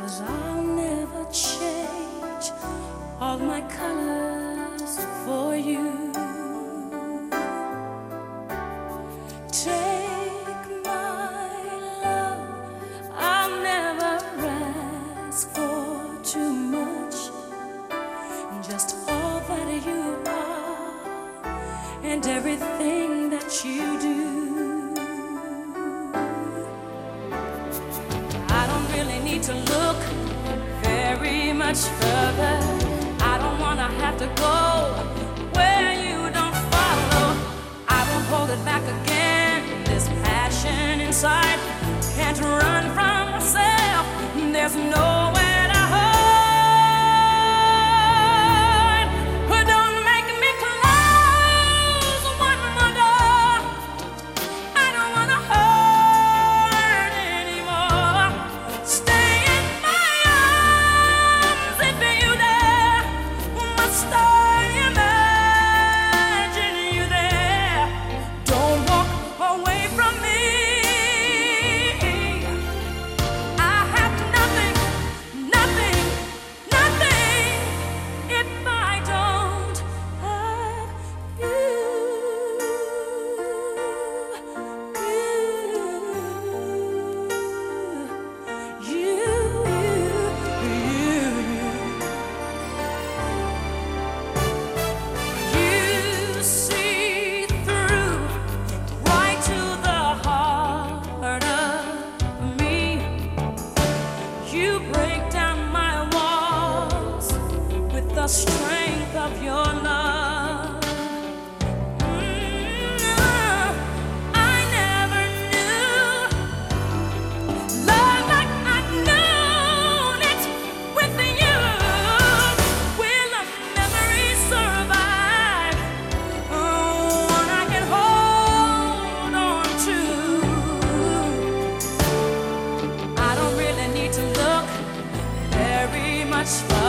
'cause I'll never change all my colors for you. Take my love, I'll never ask for too much, just all that you are and everything that you do. I don't really need to look very much further. I don't wanna have to go where you don't follow. I won't hold it back again. This passion inside can't run from myself. There's nowhere to hide. But don't make me close one more door. I don't wanna hurt anymore. Stay in my arms if you dare. Must I imagine you there? Don't walk away from me. I have nothing, nothing, nothing if I don't have you. You see through right to the heart of me. You break down my walls with the strength of your love. I never knew love like I've known it with you. Will a memory survive? One I can hold on to. I don't really need to look very much further.